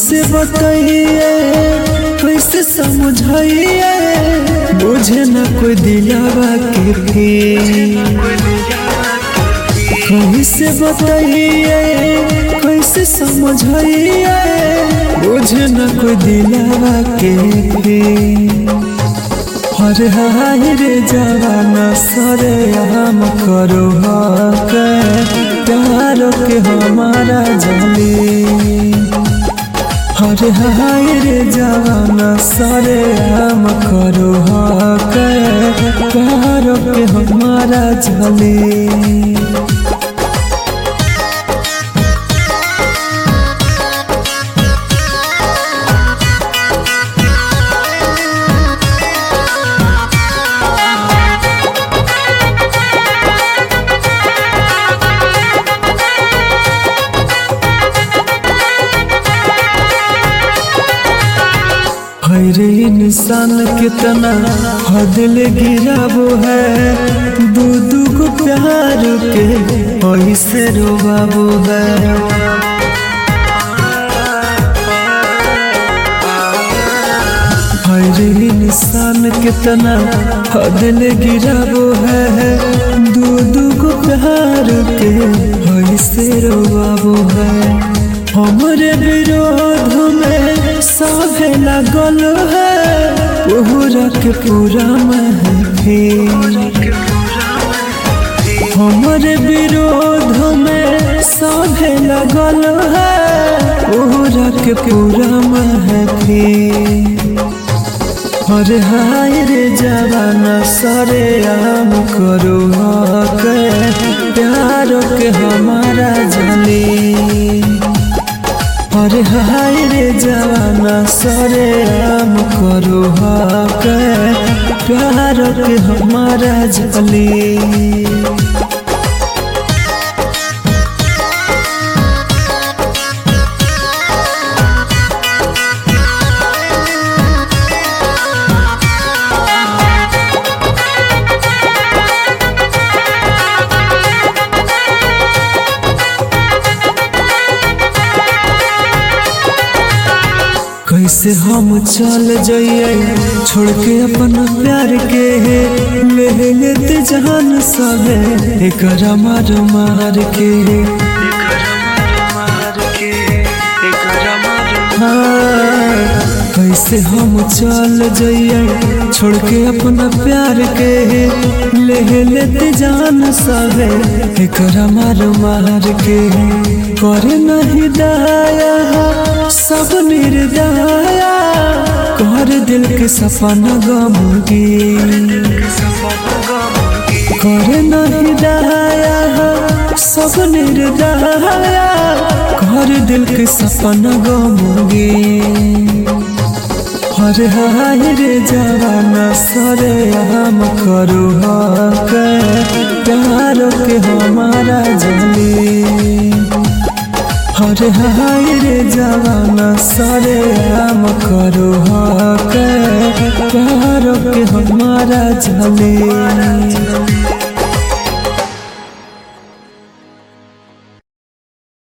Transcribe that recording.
कैसे बताइए कैसे समझाइए बुझे न कोई दिलावा के कैसे बताइए कैसे समझाइए बुझे न कोई दिलावा के हर हाय रे जवाना सरे हम करो प्यार के हमारा जले हर हाय रे जवाना सरे हम करो प्यार के हमारा जले हरे इंसान कितना हदल गिराबो है दू को प्यार के ऐसे रोबाबो है हरे इंसान कितना हदल गिराबो है दू को प्यार के ऐसे रोबाबो है हमरे विरोध में सभे लगल है पूरा के पूरा महफिल हमरे विरोध में सभे लगल है पूरा के पूरा महफिल हर हाय रे जवाना सरे हम करो प्यार के हमारा जले अरे हाय रे जवाना सरे हम करो प्यार के हमारा जले कैसे हम चल जाइए छोड़ के अपन प्यार के ले लेते जान सबे एक मार मार के कैसे हम चल जाइए छोड़ के अपना प्यार के ले लेते जान सबे एक मार मार के करे नहीं दया सब निर्दया कर दिल के सपना गमगी करे नहीं दया सब निर्दया कर दिल के सपना गमगी हर हाय रे जवाना सरे हम करो प्यार के हमारा जले हर हाय रे जवाना सरे हम करो प्यार के हमारा जले।